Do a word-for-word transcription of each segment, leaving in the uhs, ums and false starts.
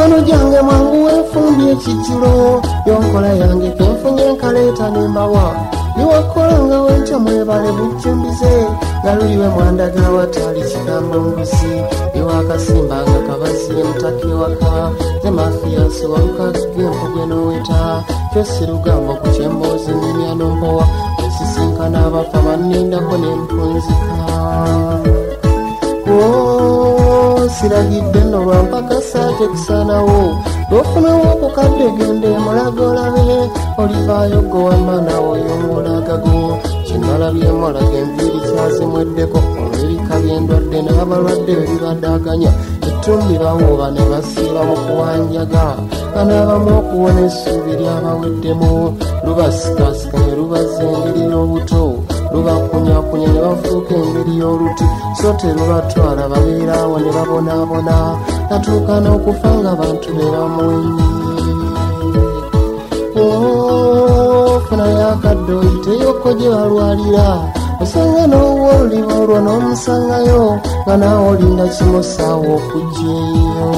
mikwano gyange mwangu weefumbye ekijjulo yonkola yange kenfunye enkaleeta nembawa niwakola nga wentya mwebale bujjumbize nga luliwe mwandaga watali kigambo nguzi iwakasimba nga kabazi emutaka ewaka ze mafiyasi walukagge empuge n'oweta kyosi lugambo ku kyemboozi nnimya nompowa esisinkana abafa bannindako nempunzika siragidde nno lwampaka saate kusaanawo lwofunawo okukadde gende mulaga olabe olivaayo gwe wamanawo y'omulagago kinalabye mulaga enviiri kyazimweddeko olw'ebika by'endwadde n'abalwadde bebibaddaaganya ettumbi bawuuba ne basiiba mu kuwanjaga banaabamu okuwona essuubi lyabaweddemu lubasikasika ne lubaza engeri y'obuto lubakunyakunya ne bafuuka engeri y'oluti so terubatwala babeeraawo ne babonaabona natuuka n'okufa nga bantu be bamuwenyi funa yakadde oyiteyoko gye balwalira osanga n'owa oluliba olwo n'omusangayo nga naawe olinda kimusaawo okugyeyo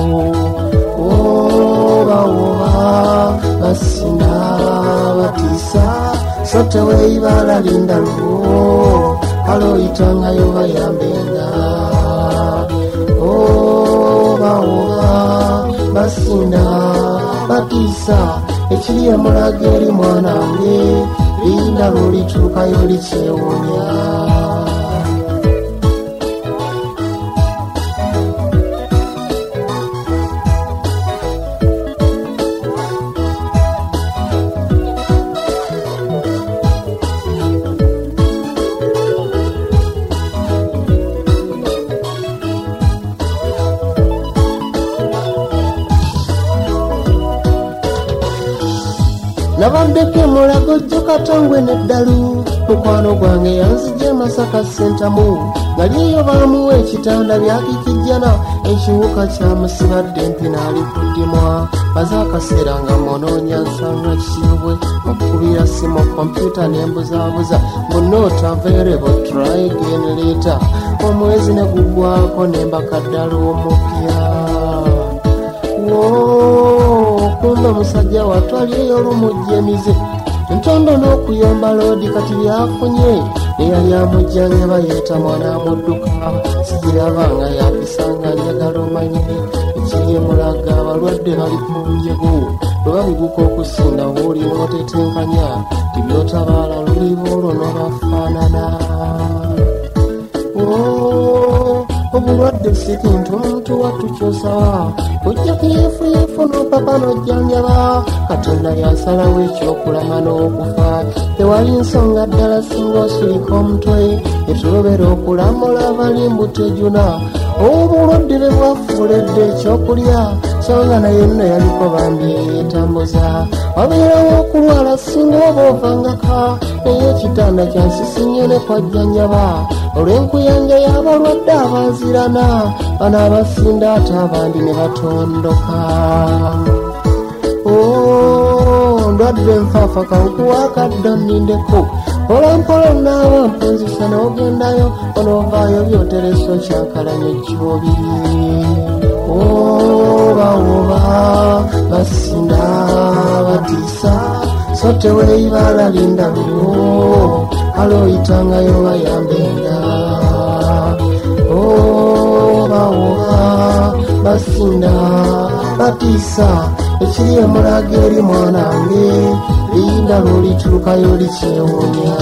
obawoba basina batiisa so teweeyibala linda luwo kale oyitangayo bayambenga obawoba basina batiisa ekiri emulaga eri mwanange linda lwolituukayo likyewuunya nabaddeko emulago jjo katongwe n'eddalu mukwano gwange yanzija Masaka sentamu ngaliyo baamuwa ekitanda byakikijjana ekiwuka kyamusibadde mpi n'ali kuddimwa baze akaseera nga monoonya nsanga kiyubwe okukubira simu kompyuta n'embuzaabuza munoota available try again later omwezi ne gugwako nembakaddala omupya kumba musajja watwaliyo olumujjemize entondo n'okuyomba loodi kati byafunye eyali amujjanga bayeeta mwana amudduka sigirabanga yapisanga njagala omanye ekiri emulaga abalwadde bali ku njegu lweba biguka okusinda woolina otetenkanya tibyotabaala luliba olwo n'obafaanana obulwadde si kintu omuntu wattukyosawa ojja kuyeefuyeefu n'opapa n'ojjanjaba katonda yasalawo ekyokulama n'okufa tewali nsonga ddala singa osulika omutwe etulobera okulamula abalimbu tejuna obulwadde bwe bwafuuledde ekyokulya songa naye nno yaliko bambi yeetambuza wabeerawo okulwala singa oba ovangaka naye ekitanda kyansisinye ne kwajjanjaba olw'enkuyanja y'abalwadde abazirana bano abasinda ate abandi ne batondoka ndwadde nfaafa kankuwaakadda nnindeko mpolampola naaba mpunzisa n'ogendayo onoovaayo byotereso kyankalanya ekibobiri obawoba basina batiisa so teweeyibala linda luwo kale oyitangayo bayambenga obawoba basina batiisa ekiri emulaga eri mwanange linda lwolituukayo likyewuunya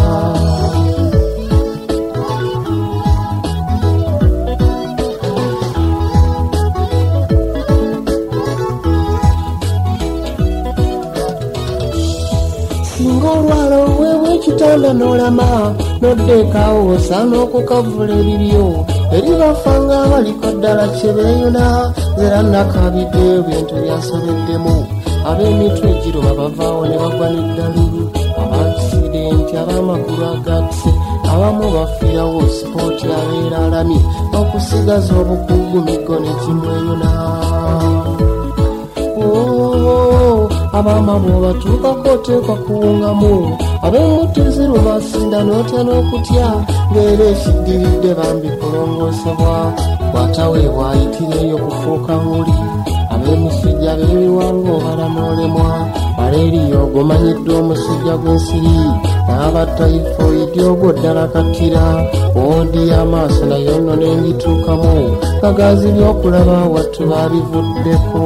singa olwala oweebwa ekitanda n'olama n'oddeekaawo osaana okukavula ebibyo eribafanga abaliko ddala kye beeyuna era nakabidde ebintu byasobeddemu ab'emitwe egiroba bavaawo ne bagwa n'eddalu ab'aksidenti ab'amagulu agatise abamu bafiirawo sipooti abeera alamye okusigaza obukugu migo ne kimweyuna abaama bw'obatuukako oteekwa kuwungamu ab'enguti zirubasinda n'otya n'okutya ng'era ekiddiridde bambi kulongoosebwa bw'ataweebwa ayitireeyo kufuuka nguli ab'emisujja b'ebiwango balamoolemwa maleriyo ogumanyiddwa omusujja gw'ensiri n'aba tayifoidi ogwo ddala kattira oodi y'amaaso nayo nno n'engituukamu kagazi by'okulaba wattu baabivuddeko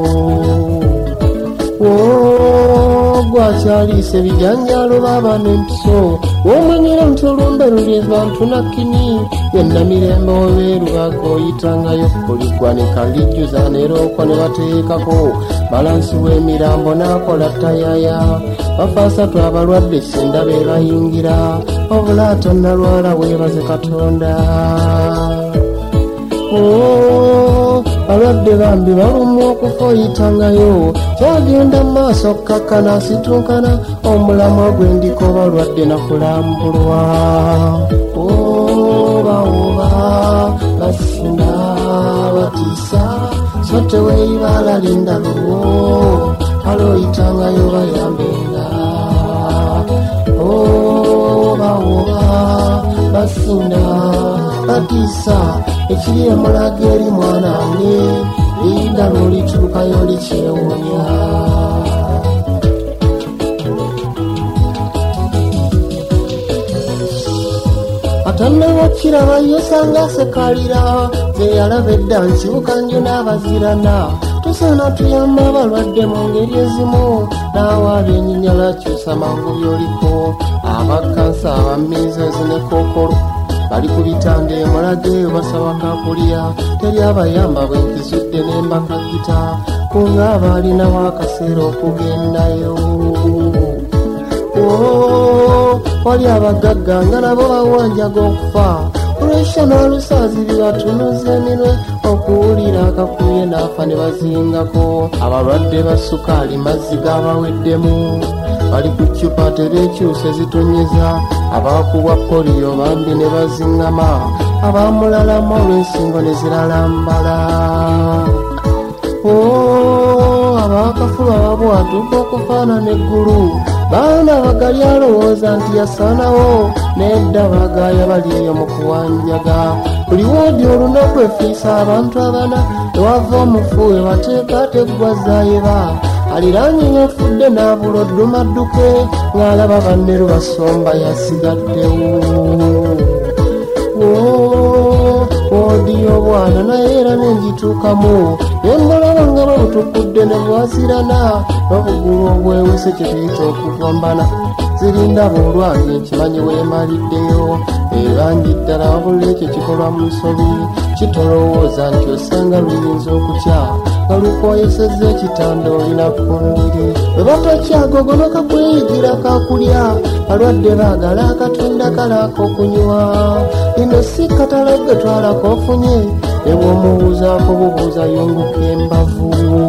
gwakyaliise bijanjaalo baaba n'empiso w'omwenyera nti olumbe luli bantu nakkini yenna mirembe obeerubaga oyitangayo kuligwanika lijjuza nerookwa ne bateekako balansi w'emirambo n'akola tayaya bafaasatu abalwadde sinda be bayingira obulaata nalwala weebaze katonda balwadde bambi balumwa okufa oyitangayo kyagenda mu maaso okkakkana asitunkana omulamwa gw'endiko balwadde nakulambulwa obaoba basinda batiisa so teweeyibala linda luwo kale oyitangayo bayambenga obaoba basinda batiisa ekiri emulaga eri mwanange linda n'olituukayo likyewunya atannabakiraba yosanga sekalira zeyalaba edda nkibuka njo n'abazirana tusaana tuyamba abalwadde mu ngeri ezimu n'awaaba enyinyala kyusa mangu byoliko abakansa abamiizezi ne kookolo bali ku bitanda emulaga eyo basaba kakulya teri abayamba bwenkizudde n'embakagita kunga abaalinawo akaseera okugendayo wali abagagga nga nabo bawanjaga okufa olwesha n'olusaazi bibatunuza eminwe okuwulira akakuye n'afa ne bazingako abalwadde ba sukaali mazzi gabaweddemu bali ku ccupa tebeekyuse zitonyeza abaakubwa poliyo bambi ne baziŋŋama abaamulalamu olw'ensingo ne ziralambala abaakafuba babwatuuka okufaanana eggulu baana bagali alowooza nti yasaanawo nedda bagaaya bali eyo mu kuwanjaga buli woodi olunaku efiisa abantu abana ewava omufu ebateeka teggwazaayeba aliraanye yafudde n'abula oddumadduke ng'alaba banne lubasomba yasigaddewo woodi y'obwana naye era n'engituukamu nembalaba nga babutukudde ne bwazirana n'obugulu obwewuse kye tuyita okugombana zirinda boolwanye nkimanyi weemaliddeyo ebangi ddala wabula ekyo kikolwa mu nsobi kitolowooza nti osanga luyinza okukya nga lukoyesezza ekitanda olina kundiri bwe batakyagogonoka kweyigira kakulya balwadde baagala akatonda kalaako okunywa lino si katalagge twalako ofunye ne bw'omubuuzaako bubuuza yunguka embavu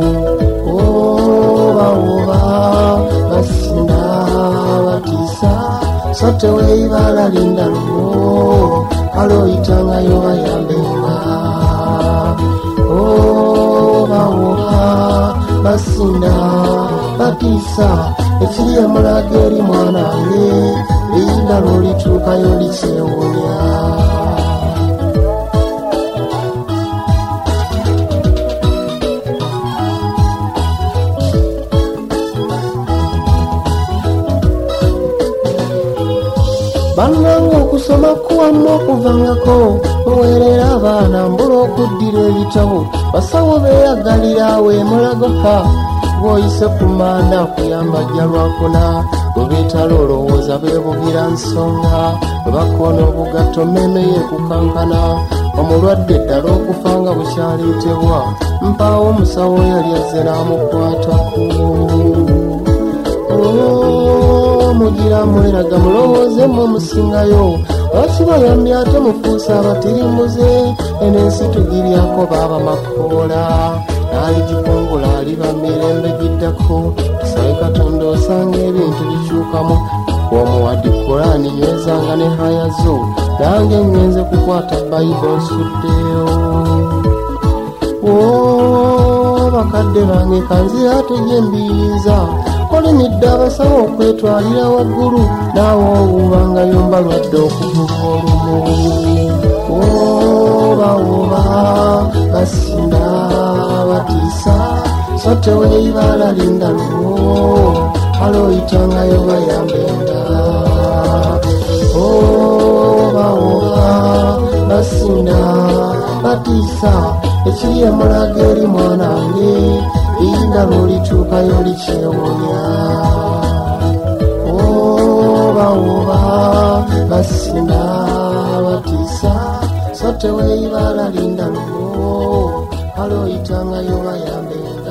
obaoba basinda batiisa so teweeyibala linda luwo kale oyitangayo bayambenga obaoba basinda batiisa ekiri emulaga eri mwanange linda lw'olituukayo likyewunya bannange okusoma kuwamu okuvangako muweerera abaana mbula okuddira ebitabo basawo beeyagalira awo emulagoka bw'oyise ku maanda kuyamba jja lwakuna bwe beetala olowooza beebugira nsonga bwe bakoona obugatto mmeme yeekukankana omulwadde ddala okufa nga bukyaleetebwa mpaawo omusawo yali azze n'amukwatako mugira mweraga mulowoozemu omusingayo bakibayambye ate mufuusa abatirimuze enensi tugiryako baaba makoola naali gikungula aliba mirembe giddako tusabe katonda osanga ebintu bikyukamu omuwadde kulaani nywezanga ne hayazo nange ngenze kukwata bayibo nsuddeyo bakadde bange kanzira ate gye mbiyinza olinidde abasawo okwetwalira waggulu naawe owuubangayo mbalwadde okuvuga olumu obaoba basinda batiisa sote weibala linda luwo aloyitangayo bayambenda oba oba basinda batisa ekiriye mulaga eri mwanange linda lwolituukayo likyewonya oba oba basinda batisa sote weibala linda luwo aloyitangayo bayambenda